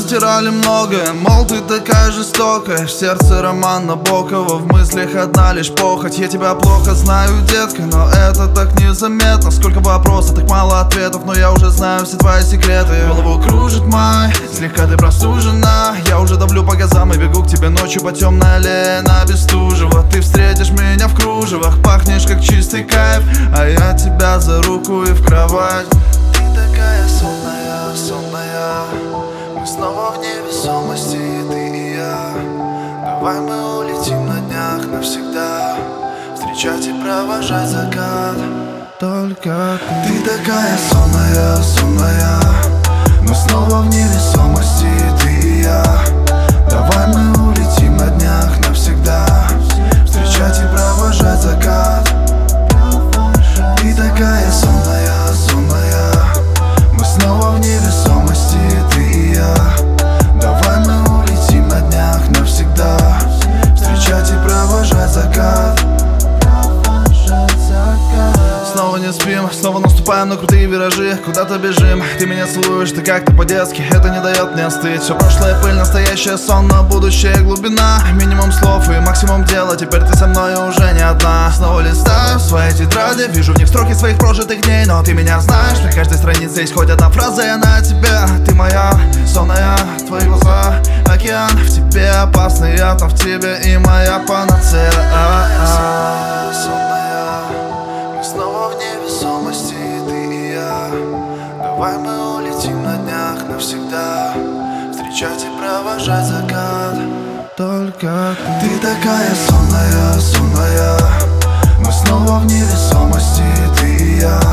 стирали многое. Мол, ты такая жестокая. В сердце роман Набокова, в мыслях одна лишь похоть. Я тебя плохо знаю, детка, но это так незаметно. Сколько вопросов, так мало ответов, но я уже знаю все твои секреты. Голову кружит май, слегка ты простужена. Я уже давлю по газам и бегу к тебе ночью по темной аллее на Бестужева. Ты встретишь меня в кружевах, пахнешь как чистый кайф, а я тебя за руку и в кровать. Ты такая сонная, сонная, мы снова в невесомости, ты и я. Давай мы улетим на днях навсегда, встречать и провожать закат. Только ты такая сонная, сонная, мы снова в невесомости, ты и я. Давай мы улетим на днях навсегда, встречать и провожать закат. Ты такая сонная, сонная, мы снова в невесомости, ты и я. Давай мы улетим на днях навсегда, встречать и провожать закат. Снова не спим, снова наступаем на крутые виражи. Куда-то бежим, ты меня целуешь, ты как-то по-детски. Это не дает мне остыть. Все прошлое пыль, настоящее сон, но будущее глубина. Минимум слов и максимум дела, теперь ты со мной уже не одна. Снова листаю свои тетради, вижу в них строки своих прожитых дней. Но ты меня знаешь, на каждой странице есть хоть одна фраза, и она о тебе. Ты моя, сонная, твои глаза, океан. В тебе опасный яд, но в тебе и моя панацея. Снова в невесомости, ты и я. Давай мы улетим на днях навсегда, встречать и провожать закат. Только ты такая сонная, сонная, мы снова в невесомости, ты и я.